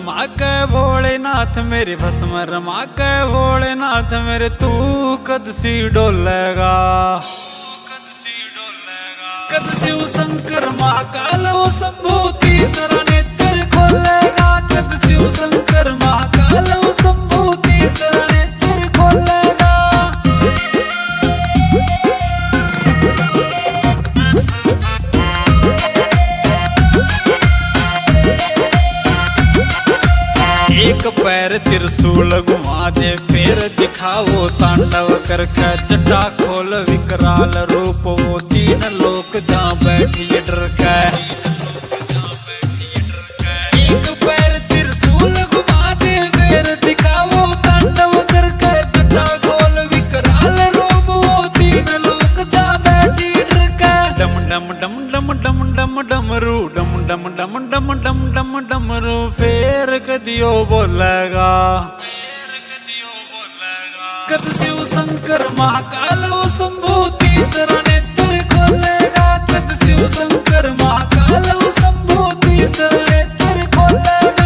रमा के भोलेनाथ मेरे, भस्म रमा के भोलेनाथ मेरे, तू कद सी डोलेगा, कद शिव शंकर महाकाल वो शंभू तीसरा नेत्र खोलेगा, कद शिव शंकर महाकाल वो शंभू तीसरा नेत्र खोलेगा। एक पैर त्रिशूल घुमा दे, फिर दिखाओ तांडव करके, जटा खोल विकराल रूप वो, तीन लोक जहाँ बैठिए डर के। एक पैर त्रिशूल घुमा दे, फिर दिखाओ तांडव करके, जटा खोल विकराल रूप वो, तीन लोक जहाँ बैठिए डर के। डम डम डम डम डम डम डमरू, डम डम डम डम डम डम डमरू, फेर कदियो बोलेगा, कद शिव शंकर महाकाल वो शंभू तीसरा नेत्र खोलेगा, कद शिव शंकर महाकाल वो शंभू तीसरा नेत्र खोलेगा।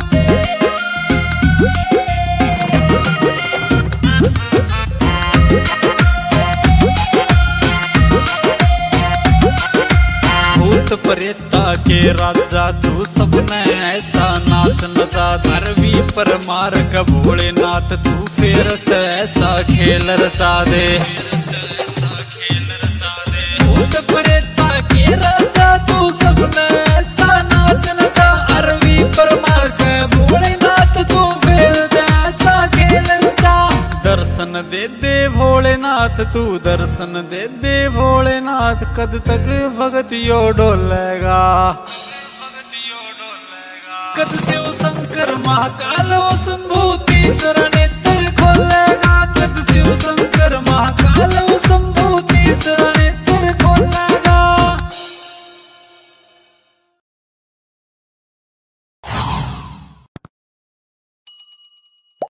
भूत प्रेता के राजा तू, सबने ऐसा नाच नचा, धरवी पर मार का भोलेनाथ तू, फिर तो ऐसा खेल रचा दे। भूत प्रेता के राजा तू, सबने ऐसा नाच नचा, धरवी पर मार का भोलेनाथ तू, फिर तो ऐसा खेल रचा। दर्शन दे दे भोलेनाथ तू, दर्शन दे दे भोलेनाथ, कद तक भगतियो डोलेगा, कद शिव शंकर महाकाल वो शंभू तीसरा नेत्र खोलेगा, कद शिव शंकर महाकाल